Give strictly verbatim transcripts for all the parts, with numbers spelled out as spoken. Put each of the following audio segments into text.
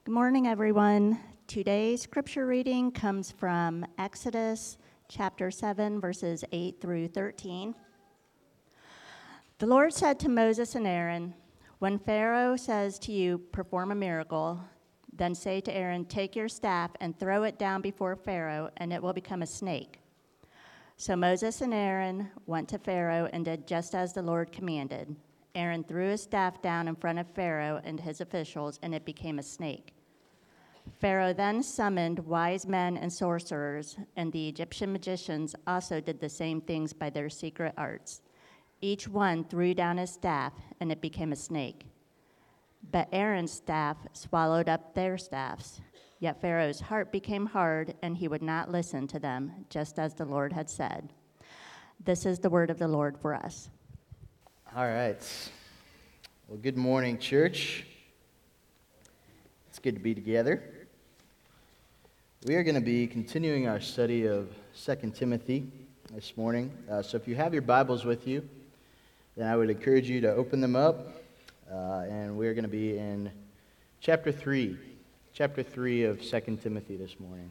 Good morning, everyone. Today's scripture reading comes from Exodus chapter seven, verses eight through thirteen. The Lord said to Moses and Aaron, "When Pharaoh says to you, 'Perform a miracle,' then say to Aaron, 'Take your staff and throw it down before Pharaoh, and it will become a snake.'" So Moses and Aaron went to Pharaoh and did just as the Lord commanded. Aaron threw his staff down in front of Pharaoh and his officials, and it became a snake. Pharaoh then summoned wise men and sorcerers, and the Egyptian magicians also did the same things by their secret arts. Each one threw down his staff, and it became a snake. But Aaron's staff swallowed up their staffs. Yet Pharaoh's heart became hard, and he would not listen to them, just as the Lord had said. This is the word of the Lord for us. All right. Well, good morning, church. It's good to be together. We are going to be continuing our study of Second Timothy this morning. Uh, so if you have your Bibles with you, then I would encourage you to open them up. Uh, and we're going to be in chapter three. Chapter three of Second Timothy this morning.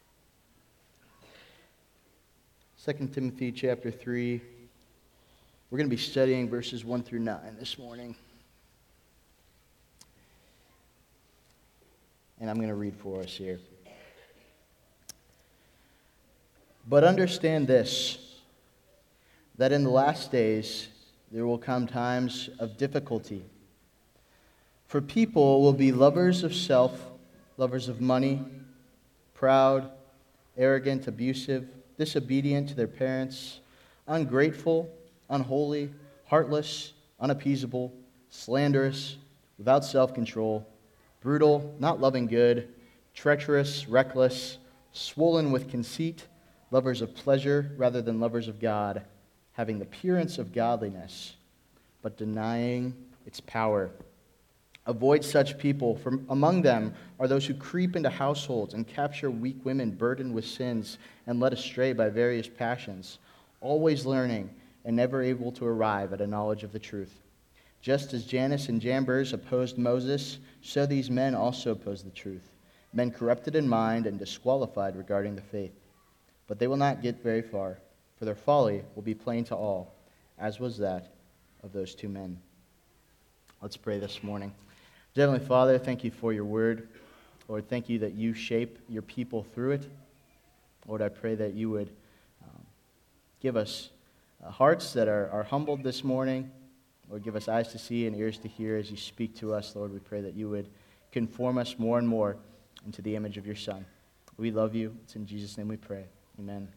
Second Timothy chapter three. We're going to be studying verses one through nine this morning. And I'm going to read for us here. "But understand this, that in the last days there will come times of difficulty. For people will be lovers of self, lovers of money, proud, arrogant, abusive, disobedient to their parents, ungrateful, unholy, heartless, unappeasable, slanderous, without self-control, brutal, not loving good, treacherous, reckless, swollen with conceit, lovers of pleasure rather than lovers of God, having the appearance of godliness, but denying its power. Avoid such people. From among them are those who creep into households and capture weak women burdened with sins and led astray by various passions, always learning and never able to arrive at a knowledge of the truth. Just as Jannes and Jambres opposed Moses, so these men also oppose the truth, men corrupted in mind and disqualified regarding the faith. But they will not get very far, for their folly will be plain to all, as was that of those two men." Let's pray this morning. Dear Heavenly Father, thank you for your word. Lord, thank you that you shape your people through it. Lord, I pray that you would um, give us uh, hearts that are, are humbled this morning. Lord, give us eyes to see and ears to hear as you speak to us. Lord, we pray that you would conform us more and more into the image of your Son. We love you. It's in Jesus' name we pray. Amen.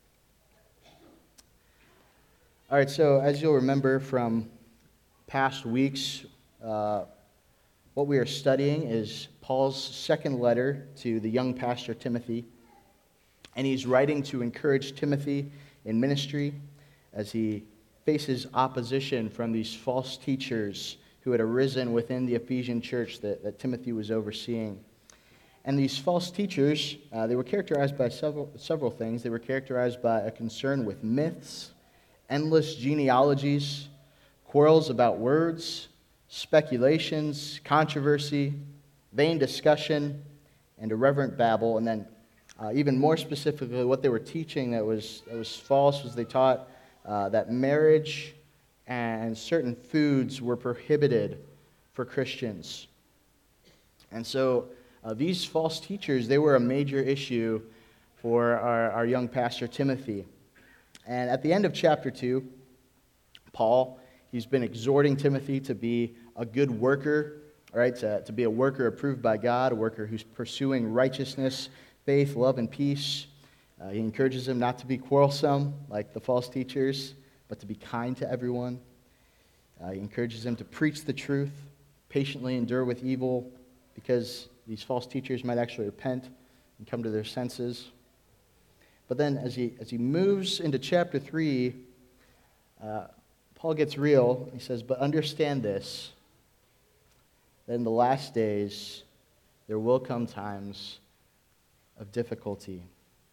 All right, so as you'll remember from past weeks, uh, what we are studying is Paul's second letter to the young pastor Timothy. And he's writing to encourage Timothy in ministry as he faces opposition from these false teachers who had arisen within the Ephesian church that, that Timothy was overseeing. And these false teachers, uh, they were characterized by several, several things. They were characterized by a concern with myths, endless genealogies, quarrels about words, speculations, controversy, vain discussion, and irreverent babble. And then uh, even more specifically, what they were teaching that was, that was false was they taught uh, that marriage and certain foods were prohibited for Christians. And so Uh, these false teachers, they were a major issue for our, our young pastor Timothy. And at the end of chapter two, Paul, he's been exhorting Timothy to be a good worker, right? To, to be a worker approved by God, a worker who's pursuing righteousness, faith, love, and peace. Uh, he encourages him not to be quarrelsome like the false teachers, but to be kind to everyone. Uh, he encourages him to preach the truth, patiently endure with evil, because these false teachers might actually repent and come to their senses. But then as he as he moves into chapter three, uh, Paul gets real. He says, "But understand this, that in the last days there will come times of difficulty."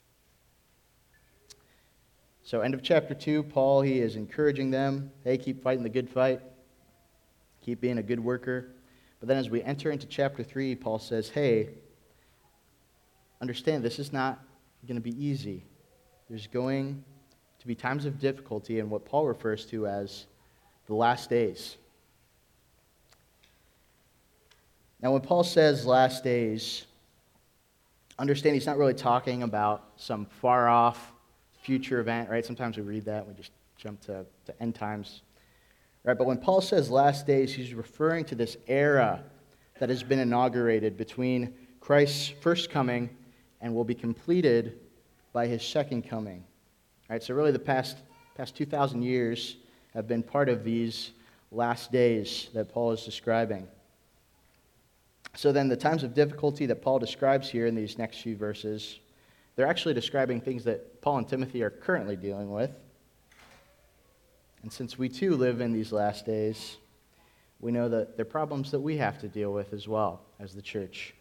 So end of chapter two, Paul, he is encouraging them, hey, keep fighting the good fight. Keep being a good worker. But then as we enter into chapter three, Paul says, hey, understand this is not going to be easy. There's going to be times of difficulty in what Paul refers to as the last days. Now, when Paul says last days, understand he's not really talking about some far-off future event, right? Sometimes we read that and we just jump to, to end times. Right? But when Paul says last days, he's referring to this era that has been inaugurated between Christ's first coming and will be completed by his second coming. Right? So really the past, past two thousand years have been part of these last days that Paul is describing. So then the times of difficulty that Paul describes here in these next few verses, they're actually describing things that Paul and Timothy are currently dealing with. And since we too live in these last days, we know that there are problems that we have to deal with as well as the church.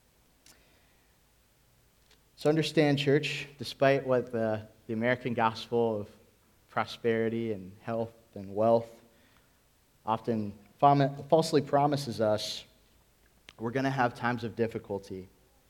So understand, church, despite what the, the American gospel of prosperity and health and wealth often fom- falsely promises us, we're going to have times of difficulty.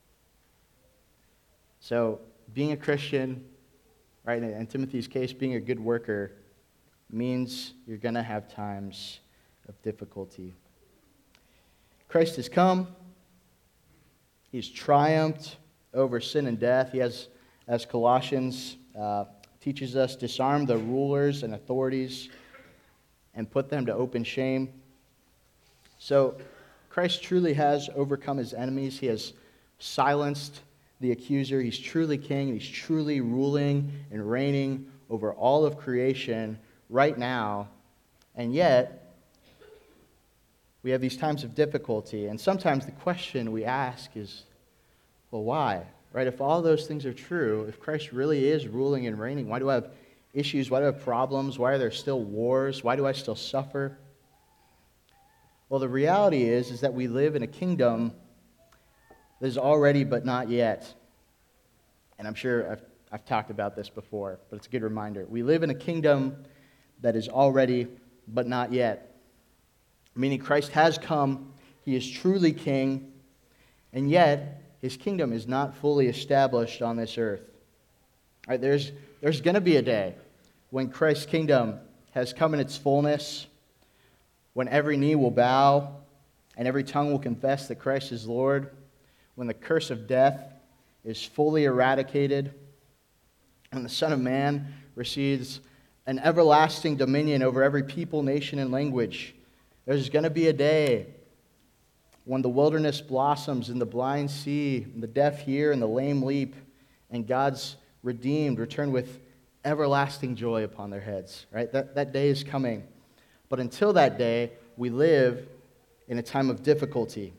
So being a Christian, right, in Timothy's case, being a good worker, means you're going to have times of difficulty. Christ has come. He's triumphed over sin and death. He has, as Colossians uh, teaches us, disarmed the rulers and authorities and put them to open shame. So Christ truly has overcome his enemies. He has silenced the accuser. He's truly king. He's truly ruling and reigning over all of creation right now. And yet, we have these times of difficulty. And sometimes the question we ask is, well, why? Right? If all those things are true, if Christ really is ruling and reigning, why do I have issues? Why do I have problems? Why are there still wars? Why do I still suffer? Well, the reality is, is that we live in a kingdom that is already but not yet. And I'm sure I've, I've talked about this before, but it's a good reminder. We live in a kingdom that is already but not yet. Meaning Christ has come, he is truly king, and yet his kingdom is not fully established on this earth. All right, there's, there's going to be a day when Christ's kingdom has come in its fullness, when every knee will bow and every tongue will confess that Christ is Lord, when the curse of death is fully eradicated, and the Son of Man receives an everlasting dominion over every people, nation, and language. There's going to be a day when the wilderness blossoms and the blind see, and the deaf hear, and the lame leap, and God's redeemed return with everlasting joy upon their heads. Right? That, that day is coming. But until that day, we live in a time of difficulty.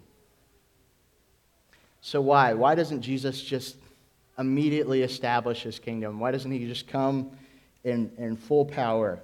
So why? Why doesn't Jesus just immediately establish his kingdom? Why doesn't he just come in, in full power?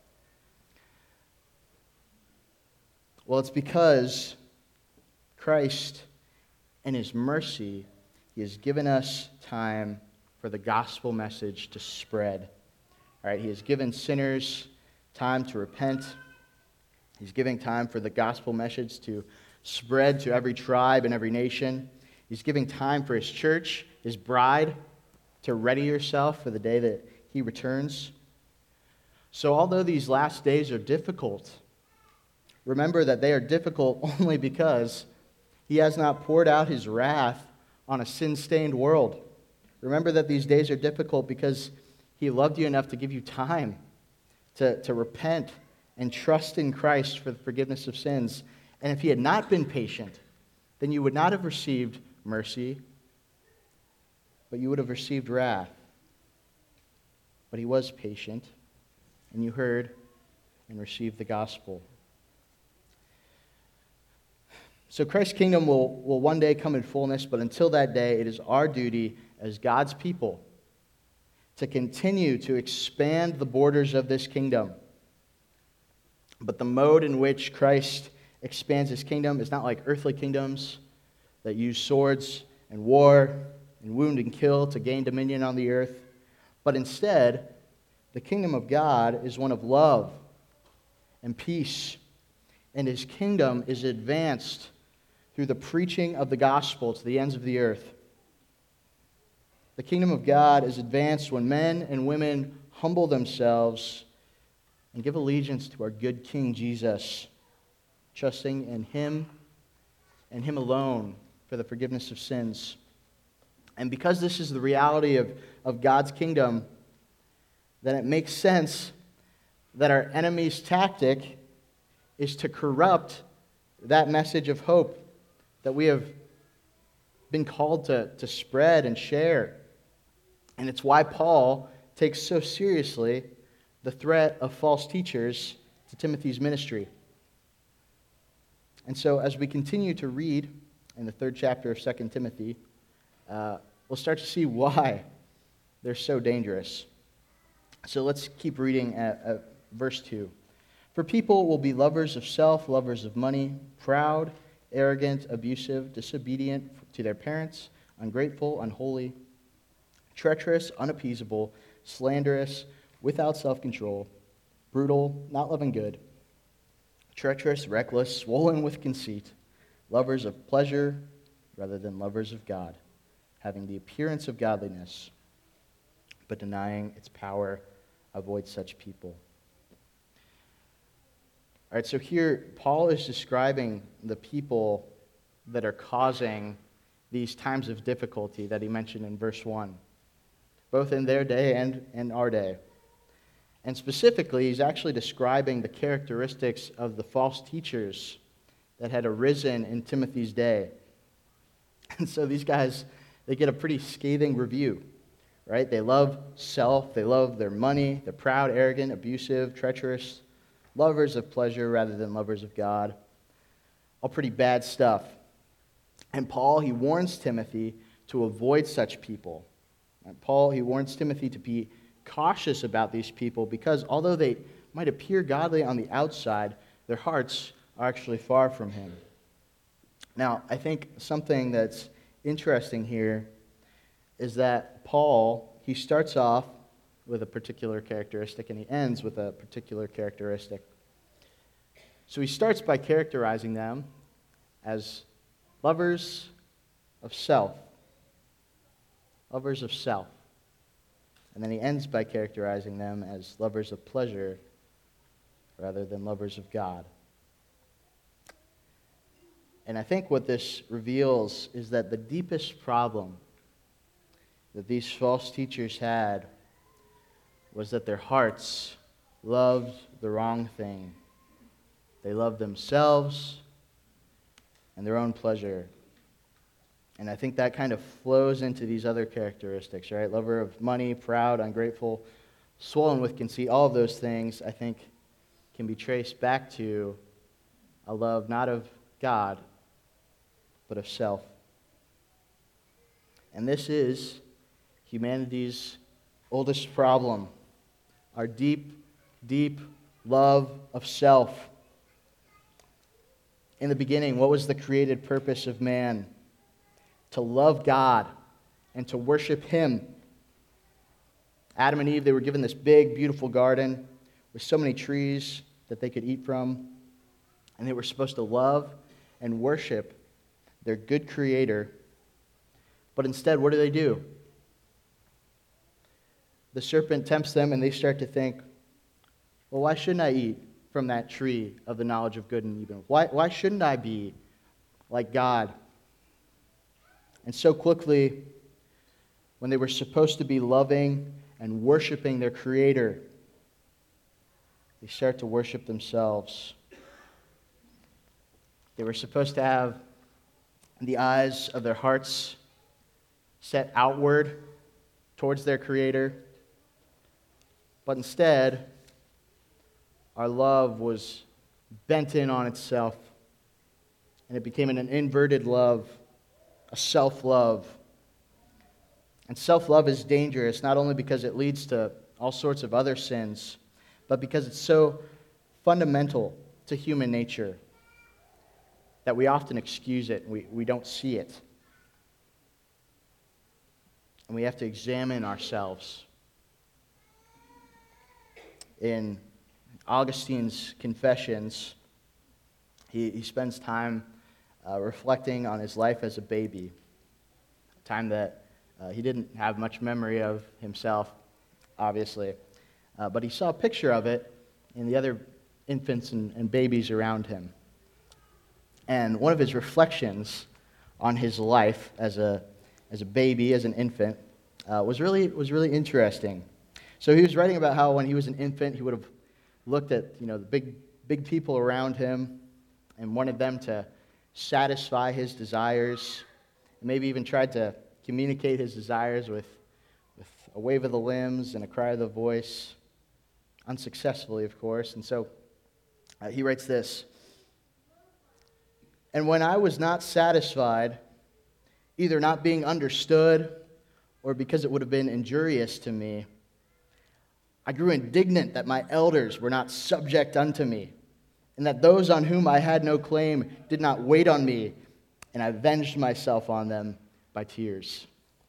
Well, it's because Christ, in his mercy, he has given us time for the gospel message to spread. All right, he has given sinners time to repent. He's giving time for the gospel message to spread to every tribe and every nation. He's giving time for his church, his bride, to ready herself for the day that he returns. So although these last days are difficult, remember that they are difficult only because he has not poured out his wrath on a sin-stained world. Remember that these days are difficult because he loved you enough to give you time to, to repent and trust in Christ for the forgiveness of sins. And if he had not been patient, then you would not have received mercy, but you would have received wrath. But he was patient, and you heard and received the gospel. So Christ's kingdom will, will one day come in fullness, but until that day, it is our duty as God's people to continue to expand the borders of this kingdom. But the mode in which Christ expands his kingdom is not like earthly kingdoms that use swords and war and wound and kill to gain dominion on the earth. But instead, the kingdom of God is one of love and peace, and his kingdom is advanced through the preaching of the gospel to the ends of the earth. The kingdom of God is advanced when men and women humble themselves and give allegiance to our good King Jesus, trusting in Him and Him alone for the forgiveness of sins. And because this is the reality of, of God's kingdom, then it makes sense that our enemy's tactic is to corrupt that message of hope that we have been called to, to spread and share. And it's why Paul takes so seriously the threat of false teachers to Timothy's ministry. And so as we continue to read in the third chapter of Second Timothy, uh, we'll start to see why they're so dangerous. So let's keep reading at, at verse two. For people will be lovers of self, lovers of money, proud, arrogant, abusive, disobedient to their parents, ungrateful, unholy, treacherous, unappeasable, slanderous, without self-control, brutal, not loving good, treacherous, reckless, swollen with conceit, lovers of pleasure rather than lovers of God, having the appearance of godliness, but denying its power. Avoid such people. All right, so here Paul is describing the people that are causing these times of difficulty that he mentioned in verse one, both in their day and in our day. And specifically, he's actually describing the characteristics of the false teachers that had arisen in Timothy's day. And so these guys, they get a pretty scathing review, right? They love self, they love their money, they're proud, arrogant, abusive, treacherous, lovers of pleasure rather than lovers of God. All pretty bad stuff. And Paul, he warns Timothy to avoid such people. And Paul, he warns Timothy to be cautious about these people because although they might appear godly on the outside, their hearts are actually far from him. Now, I think something that's interesting here is that Paul, he starts off with a particular characteristic and he ends with a particular characteristic. So he starts by characterizing them as lovers of self. Lovers of self. And then he ends by characterizing them as lovers of pleasure rather than lovers of God. And I think what this reveals is that the deepest problem that these false teachers had was that their hearts loved the wrong thing. They loved themselves and their own pleasure. And I think that kind of flows into these other characteristics, right? Lover of money, proud, ungrateful, swollen with conceit, all of those things, I think, can be traced back to a love not of God, but of self. And this is humanity's oldest problem, our deep, deep love of self. In the beginning, what was the created purpose of man? To love God and to worship Him. Adam and Eve, they were given this big, beautiful garden with so many trees that they could eat from. And they were supposed to love and worship their good Creator. But instead, what do they do? The serpent tempts them and they start to think, well, why shouldn't I eat from that tree of the knowledge of good and evil? Why, why shouldn't I be like God? And so quickly, when they were supposed to be loving and worshiping their Creator, they start to worship themselves. They were supposed to have the eyes of their hearts set outward towards their Creator, but instead, our love was bent in on itself, and it became an inverted love, a self-love. And self-love is dangerous, not only because it leads to all sorts of other sins, but because it's so fundamental to human nature that we often excuse it, and we, we don't see it. And we have to examine ourselves. In Augustine's Confessions, he, he spends time uh, reflecting on his life as a baby, a time that uh, he didn't have much memory of himself, obviously, uh, but he saw a picture of it in the other infants and, and babies around him. And one of his reflections on his life as a as a baby, as an infant, uh, was really was really interesting. So he was writing about how when he was an infant, he would have looked at you know the big big people around him and wanted them to satisfy his desires, and maybe even tried to communicate his desires with with a wave of the limbs and a cry of the voice, unsuccessfully, of course. And so uh, he writes this. And when I was not satisfied, either not being understood or because it would have been injurious to me, I grew indignant that my elders were not subject unto me, and that those on whom I had no claim did not wait on me, and I avenged myself on them by tears.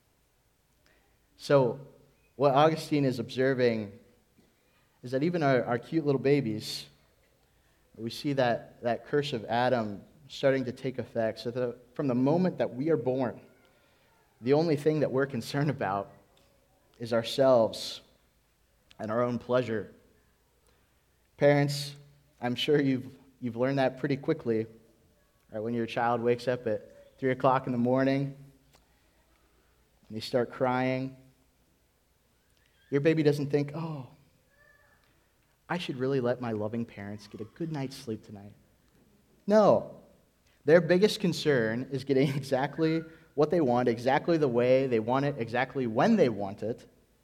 So, what Augustine is observing is that even our, our cute little babies, we see that, that curse of Adam starting to take effect. So that from the moment that we are born, the only thing that we're concerned about is ourselves and our own pleasure. Parents, I'm sure you've you've learned that pretty quickly, right? When your child wakes up at three o'clock in the morning and they start crying, your baby doesn't think, oh, I should really let my loving parents get a good night's sleep tonight. No. Their biggest concern is getting exactly what they want, exactly the way they want it, exactly when they want it.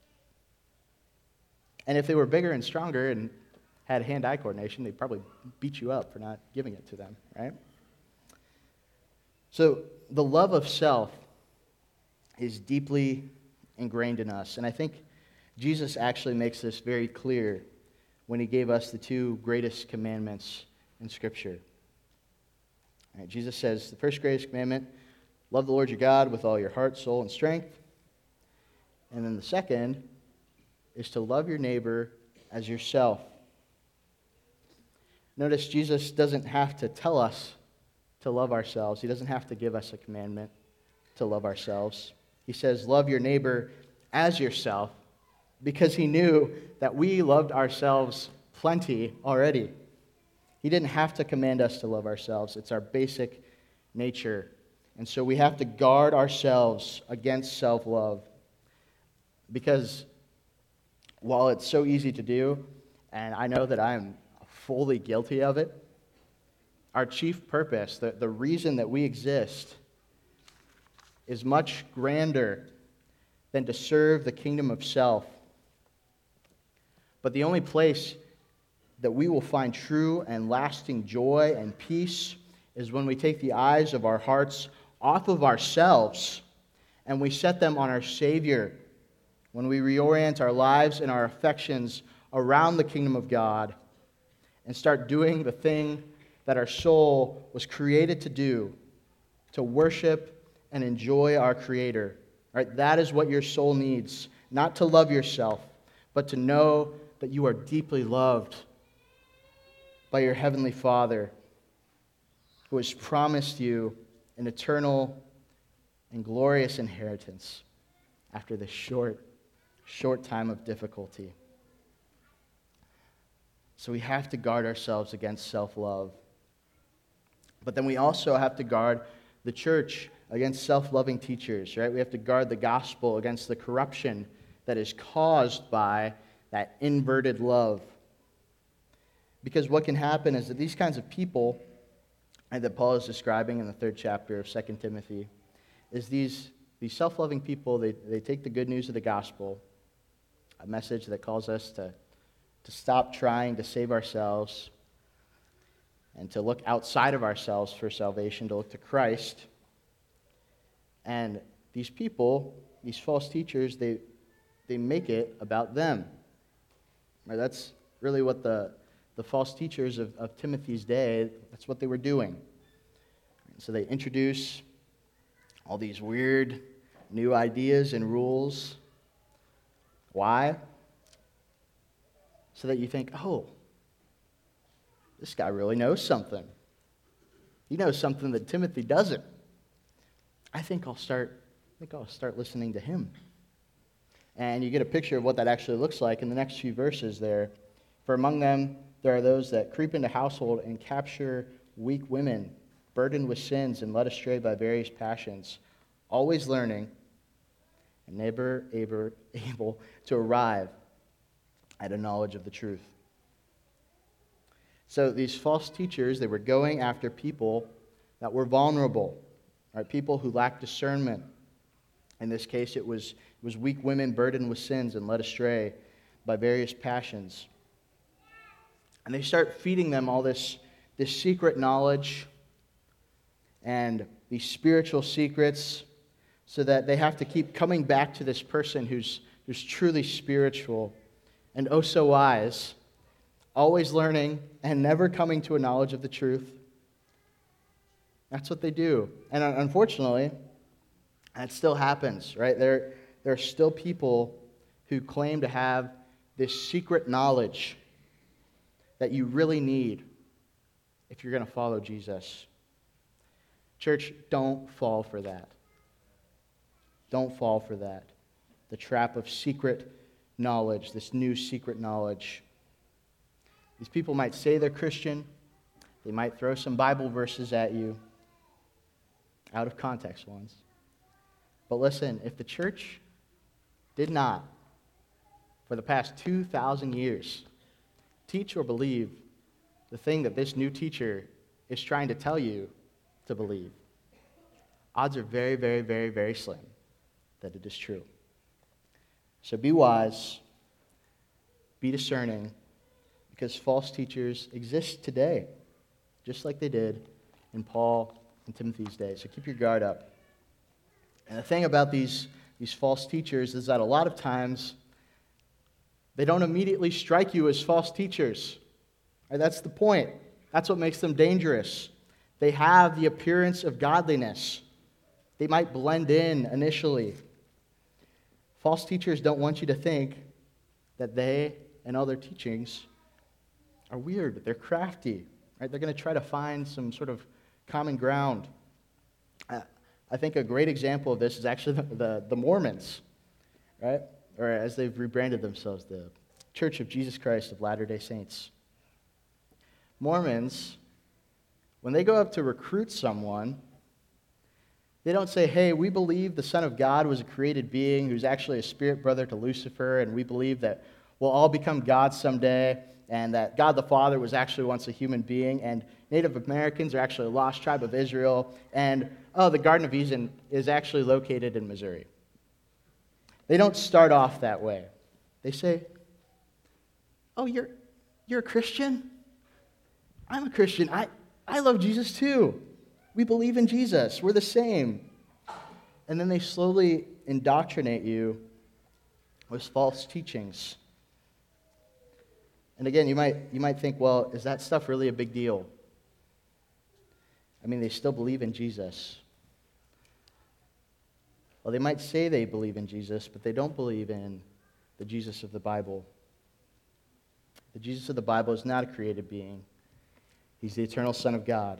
And if they were bigger and stronger and had hand-eye coordination, they'd probably beat you up for not giving it to them, right? So the love of self is deeply ingrained in us. And I think Jesus actually makes this very clear when he gave us the two greatest commandments in Scripture. All right, Jesus says, the first greatest commandment, love the Lord your God with all your heart, soul, and strength. And then the second is to love your neighbor as yourself. Notice Jesus doesn't have to tell us to love ourselves. He doesn't have to give us a commandment to love ourselves. He says, love your neighbor as yourself, because he knew that we loved ourselves plenty already. He didn't have to command us to love ourselves. It's our basic nature. And so we have to guard ourselves against self-love. Because while it's so easy to do, and I know that I'm fully guilty of it, our chief purpose, the, the reason that we exist, is much grander than to serve the kingdom of self. But the only place that we will find true and lasting joy and peace is when we take the eyes of our hearts off of ourselves and we set them on our Savior, when we reorient our lives and our affections around the kingdom of God and start doing the thing that our soul was created to do, to worship and enjoy our Creator. Right? That is what your soul needs, not to love yourself, but to know that you are deeply loved by your heavenly Father, who has promised you an eternal and glorious inheritance after this short, short time of difficulty. So we have to guard ourselves against self-love. But then we also have to guard the church against self-loving teachers, right? We have to guard the gospel against the corruption that is caused by that inverted love. Because what can happen is that these kinds of people, and that Paul is describing in the third chapter of Second Timothy, is these, these self-loving people, they, they take the good news of the gospel, a message that calls us to, to stop trying to save ourselves and to look outside of ourselves for salvation, to look to Christ. And these people, these false teachers, they, they make it about them. Right? That's really what the The false teachers of, of Timothy's day, that's what they were doing. So they introduce all these weird new ideas and rules. Why? So that you think, oh, this guy really knows something. he knows something that Timothy doesn't. I think I'll start, I think I'll start listening to him. And you get a picture of what that actually looks like in the next few verses there. For among them, there are those that creep into household and capture weak women, burdened with sins and led astray by various passions, always learning and never able to arrive at a knowledge of the truth. So these false teachers, they were going after people that were vulnerable, right? People who lacked discernment. In this case, it was, it was weak women burdened with sins and led astray by various passions. And they start feeding them all this, this secret knowledge and these spiritual secrets so that they have to keep coming back to this person who's, who's truly spiritual and oh so wise, always learning and never coming to a knowledge of the truth. That's what they do. And unfortunately, that still happens, right? There, there are still people who claim to have this secret knowledge that you really need if you're going to follow Jesus. Church, don't fall for that. Don't fall for that. The trap of secret knowledge, this new secret knowledge. These people might say they're Christian. They might throw some Bible verses at you, out of context ones. But listen, if the church did not, for the past two thousand years, teach or believe the thing that this new teacher is trying to tell you to believe, odds are very, very, very, very slim that it is true. So be wise, be discerning, because false teachers exist today, just like they did in Paul and Timothy's day. So keep your guard up. And the thing about these, these false teachers is that a lot of times they don't immediately strike you as false teachers. Right? That's the point. That's what makes them dangerous. They have the appearance of godliness. They might blend in initially. False teachers don't want you to think that they and other teachings are weird. They're crafty. Right? They're going to try to find some sort of common ground. Uh, I think a great example of this is actually the, the, the Mormons, right? Or as they've rebranded themselves, the Church of Jesus Christ of Latter-day Saints. Mormons, when they go up to recruit someone, they don't say, hey, we believe the Son of God was a created being who's actually a spirit brother to Lucifer, and we believe that we'll all become gods someday, and that God the Father was actually once a human being, and Native Americans are actually a lost tribe of Israel, and, oh, the Garden of Eden is actually located in Missouri. They don't start off that way. They say, oh, you're, you're a Christian? I'm a Christian. I, I love Jesus too. We believe in Jesus. We're the same. And then they slowly indoctrinate you with false teachings. And again, you might, you might think, well, is that stuff really a big deal? I mean, they still believe in Jesus. Well, they might say they believe in Jesus, but they don't believe in the Jesus of the Bible. The Jesus of the Bible is not a created being. He's the eternal Son of God.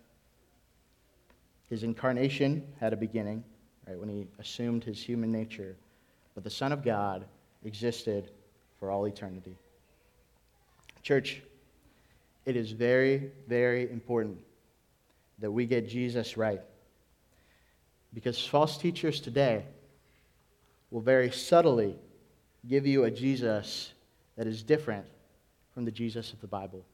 His incarnation had a beginning, right, when he assumed his human nature. But the Son of God existed for all eternity. Church, it is very, very important that we get Jesus right. Because false teachers today will very subtly give you a Jesus that is different from the Jesus of the Bible.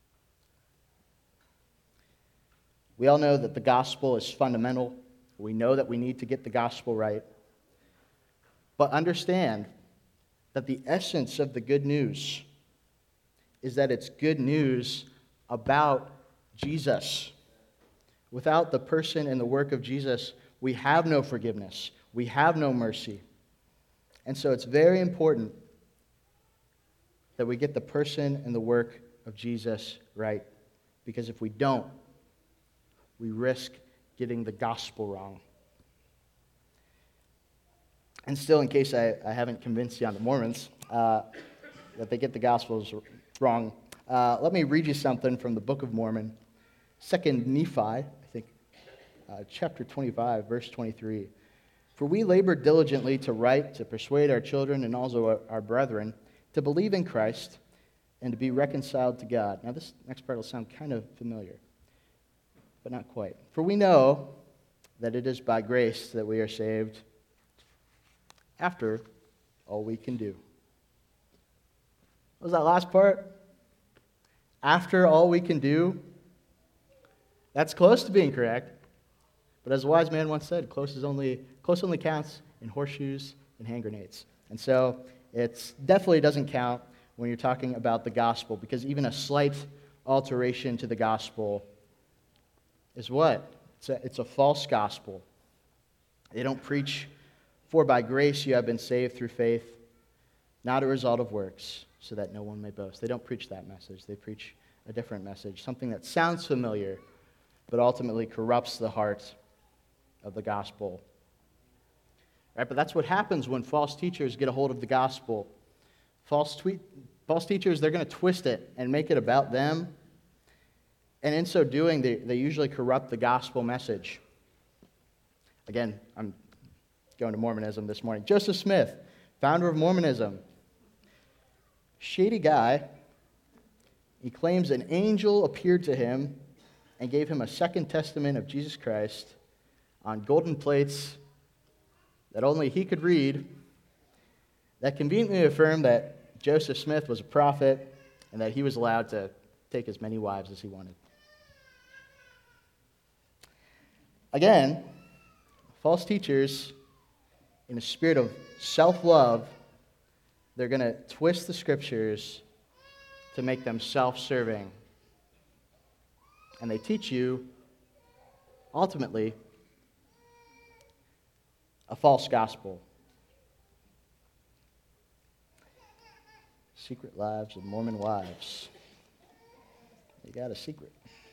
We all know that the gospel is fundamental. We know that we need to get the gospel right. But understand that the essence of the good news is that it's good news about Jesus. Without the person and the work of Jesus, we have no forgiveness. We have no mercy. And so it's very important that we get the person and the work of Jesus right. Because if we don't, we risk getting the gospel wrong. And still, in case I, I haven't convinced you on the Mormons uh, that they get the gospels wrong, uh, let me read you something from the Book of Mormon. Second Nephi, I think, uh, chapter twenty-five, verse twenty-three. For we labor diligently to write, to persuade our children and also our, our brethren to believe in Christ and to be reconciled to God. Now this next part will sound kind of familiar, but not quite. For we know that it is by grace that we are saved after all we can do. What was that last part? After all we can do? That's close to being correct. But as a wise man once said, close is only close only counts in horseshoes and hand grenades. And so it definitely doesn't count when you're talking about the gospel, because even a slight alteration to the gospel is what? It's a, it's a false gospel. They don't preach, for by grace you have been saved through faith, not a result of works, so that no one may boast. They don't preach that message. They preach a different message, something that sounds familiar, but ultimately corrupts the heart of the gospel. Right? But that's what happens when false teachers get a hold of the gospel. False, tweet, false teachers, they're going to twist it and make it about them. And in so doing, they, they usually corrupt the gospel message. Again, I'm going to Mormonism this morning. Joseph Smith, founder of Mormonism. Shady guy. He claims an angel appeared to him and gave him a second testament of Jesus Christ on golden plates that only he could read, that conveniently affirmed that Joseph Smith was a prophet and that he was allowed to take as many wives as he wanted. Again, false teachers, in a spirit of self-love, they're going to twist the scriptures to make them self-serving. And they teach you, ultimately, a false gospel. Secret lives of Mormon wives. They got a secret.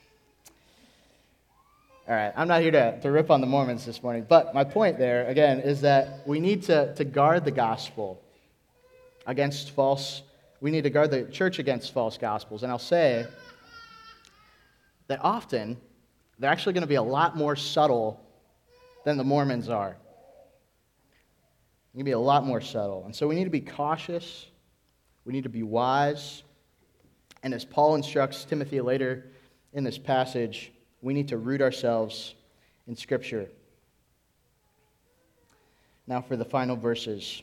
All right, I'm not here to, to rip on the Mormons this morning, but my point there, again, is that we need to, to guard the gospel against false, we need to guard the church against false gospels. And I'll say that often, they're actually going to be a lot more subtle than the Mormons are. They're going to be a lot more subtle. And so we need to be cautious. We need to be wise. And as Paul instructs Timothy later in this passage, we need to root ourselves in Scripture. Now for the final verses.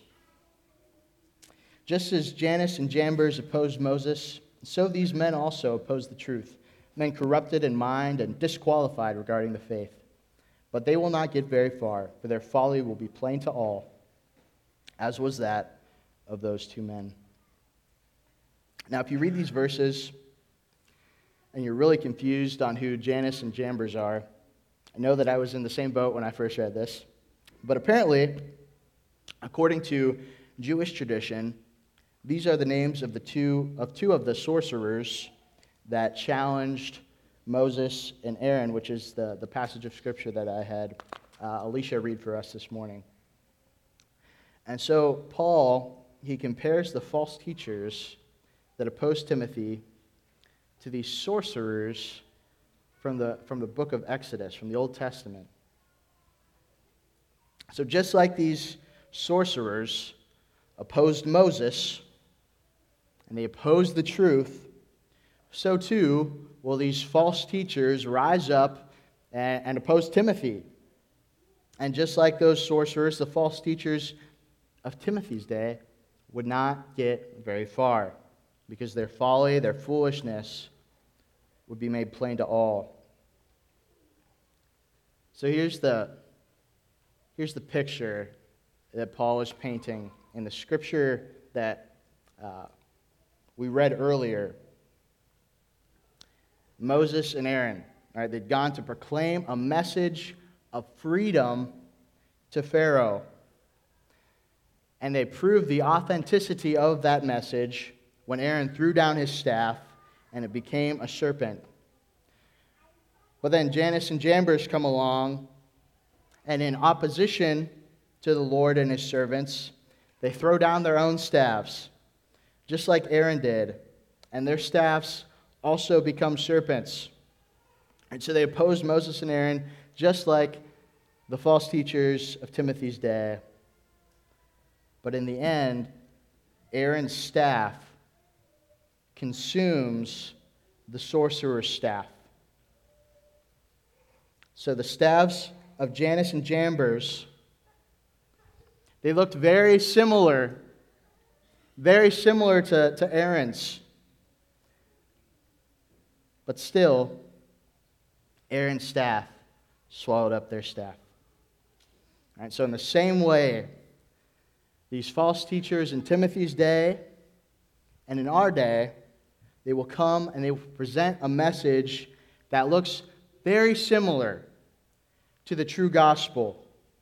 Just as Jannes and Jambres opposed Moses, so these men also opposed the truth, men corrupted in mind and disqualified regarding the faith. But they will not get very far, for their folly will be plain to all, as was that of those two men. Now, if you read these verses and you're really confused on who Jannes and Jambres are, I know that I was in the same boat when I first read this, but apparently, according to Jewish tradition, these are the names of the two of two of the sorcerers that challenged Moses and Aaron, which is the, the passage of Scripture that I had uh, Alicia read for us this morning. And so Paul, he compares the false teachers that opposed Timothy to these sorcerers from the, from the book of Exodus, from the Old Testament. So just like these sorcerers opposed Moses, and they opposed the truth, so too will these false teachers rise up and, and oppose Timothy. And just like those sorcerers, the false teachers of Timothy's day would not get very far, because their folly, their foolishness would be made plain to all. So here's the, here's the picture that Paul is painting in the scripture that uh, we read earlier. Moses and Aaron, all right, they'd gone to proclaim a message of freedom to Pharaoh. And they proved the authenticity of that message when Aaron threw down his staff and it became a serpent. But then Jannes and Jambres come along, and in opposition to the Lord and his servants, they throw down their own staffs, just like Aaron did, and their staffs also become serpents. And so they opposed Moses and Aaron, just like the false teachers of Timothy's day. But in the end, Aaron's staff consumes the sorcerer's staff. So the staffs of Jannes and Jambres, they looked very similar, very similar to, to Aaron's. But still, Aaron's staff swallowed up their staff. All right, so in the same way, these false teachers in Timothy's day and in our day, they will come and they will present a message that looks very similar to the true gospel,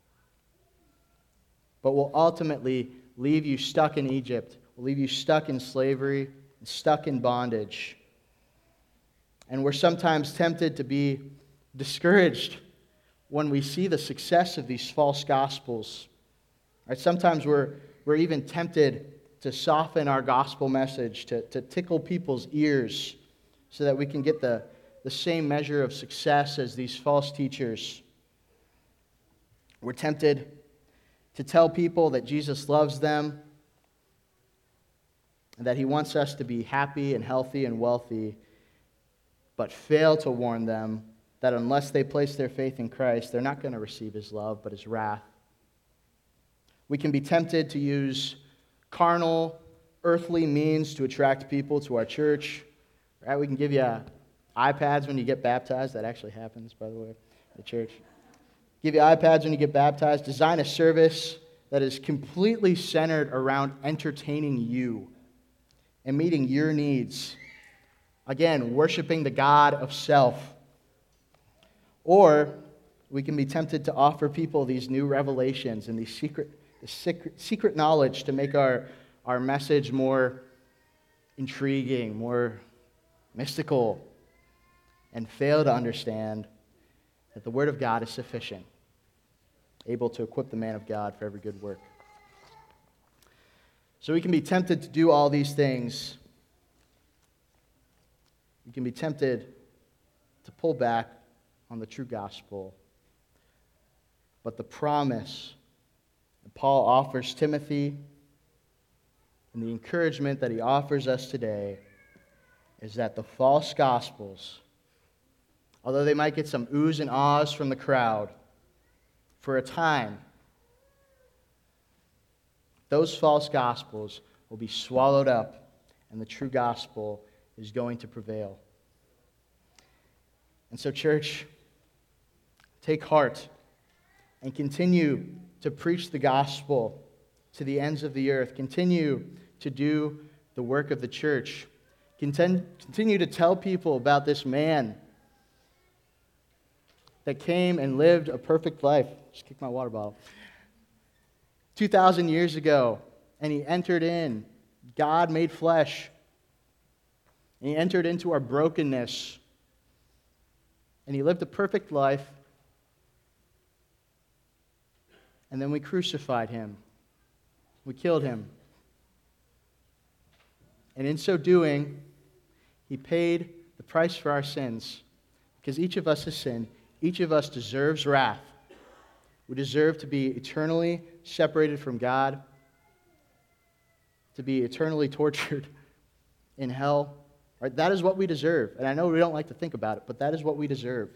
but will ultimately leave you stuck in Egypt, will leave you stuck in slavery, stuck in bondage. And we're sometimes tempted to be discouraged when we see the success of these false gospels. Right? Sometimes we're, we're even tempted to soften our gospel message, to, to tickle people's ears so that we can get the, the same measure of success as these false teachers. We're tempted to tell people that Jesus loves them and that he wants us to be happy and healthy and wealthy, but fail to warn them that unless they place their faith in Christ, they're not going to receive his love, but his wrath. We can be tempted to use carnal, earthly means to attract people to our church. Right? We can give you iPads when you get baptized. That actually happens, by the way, in the church. Give you iPads when you get baptized. Design a service that is completely centered around entertaining you and meeting your needs. Again, worshiping the God of self. Or we can be tempted to offer people these new revelations and these secret, this secret, secret knowledge to make our, our message more intriguing, more mystical, and fail to understand that the Word of God is sufficient, able to equip the man of God for every good work. So we can be tempted to do all these things. We can be tempted to pull back on the true gospel. But the promise that Paul offers Timothy and the encouragement that he offers us today is that the false gospels, although they might get some oohs and ahs from the crowd for a time, those false gospels will be swallowed up and the true gospel is going to prevail. And so, church, take heart and continue to preach the gospel to the ends of the earth. Continue to do the work of the church. Continue to tell people about this man that came and lived a perfect life. Just kick my water bottle. two thousand years ago, and he entered in. God made flesh. And he entered into our brokenness. And he lived a perfect life. And then we crucified him. We killed him. And in so doing, he paid the price for our sins. Because each of us has sinned. Each of us deserves wrath. We deserve to be eternally separated from God, to be eternally tortured in hell. Right? That is what we deserve. And I know we don't like to think about it, but that is what we deserve.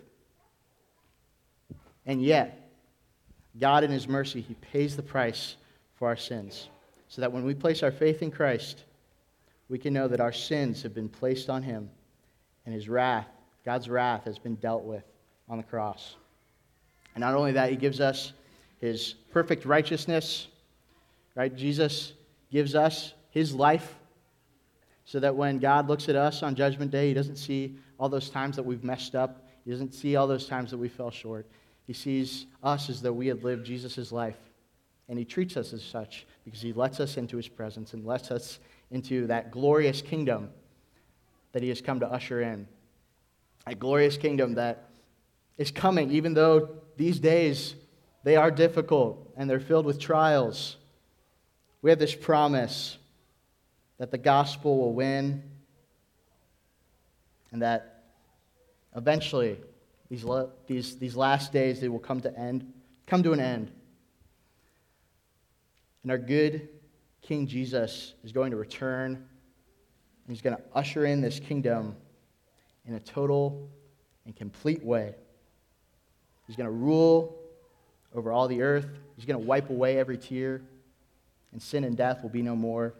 And yet, God in his mercy, he pays the price for our sins, so that when we place our faith in Christ, we can know that our sins have been placed on him, and his wrath, God's wrath, has been dealt with on the cross. And not only that, he gives us his perfect righteousness, right? Jesus gives us his life so that when God looks at us on Judgment Day, he doesn't see all those times that we've messed up. He doesn't see all those times that we fell short. He sees us as though we had lived Jesus' life. And he treats us as such because he lets us into his presence and lets us into that glorious kingdom that he has come to usher in. A glorious kingdom that is coming, even though these days they are difficult and they're filled with trials. We have this promise that the gospel will win and that eventually These, la- these, these last days, they will come to end, come to an end. And our good King Jesus is going to return, and he's going to usher in this kingdom in a total and complete way. He's going to rule over all the earth. He's going to wipe away every tear, and sin and death will be no more.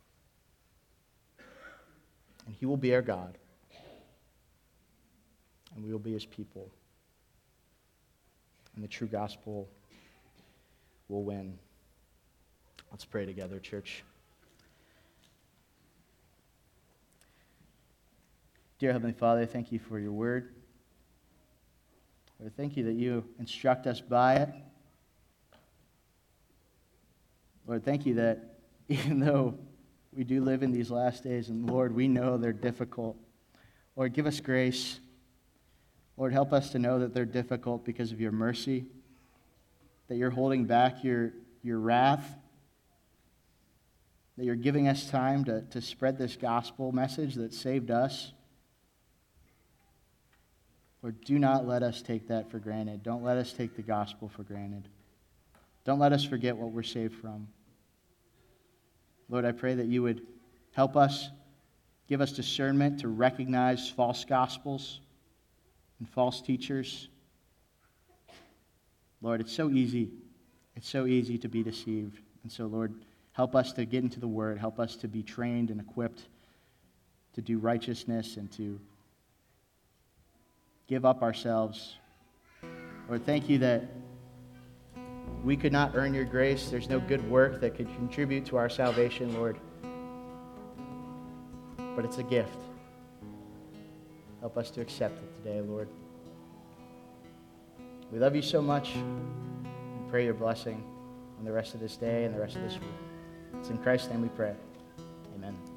And he will be our God, and we will be his people. And the true gospel will win. Let's pray together, church. Dear Heavenly Father, thank you for your word. Lord, thank you that you instruct us by it. Lord, thank you that even though we do live in these last days, and Lord, we know they're difficult. Lord, give us grace. Lord, help us to know that they're difficult because of your mercy, that you're holding back your, your wrath, that you're giving us time to, to spread this gospel message that saved us. Lord, do not let us take that for granted. Don't let us take the gospel for granted. Don't let us forget what we're saved from. Lord, I pray that you would help us, give us discernment to recognize false gospels and false teachers. Lord, it's so easy. It's so easy to be deceived. And so, Lord, help us to get into the Word. Help us to be trained and equipped to do righteousness and to give up ourselves. Lord, thank you that we could not earn your grace. There's no good work that could contribute to our salvation, Lord. But it's a gift. Help us to accept it today, Lord. We love you so much and pray your blessing on the rest of this day and the rest of this week. It's in Christ's name we pray. Amen.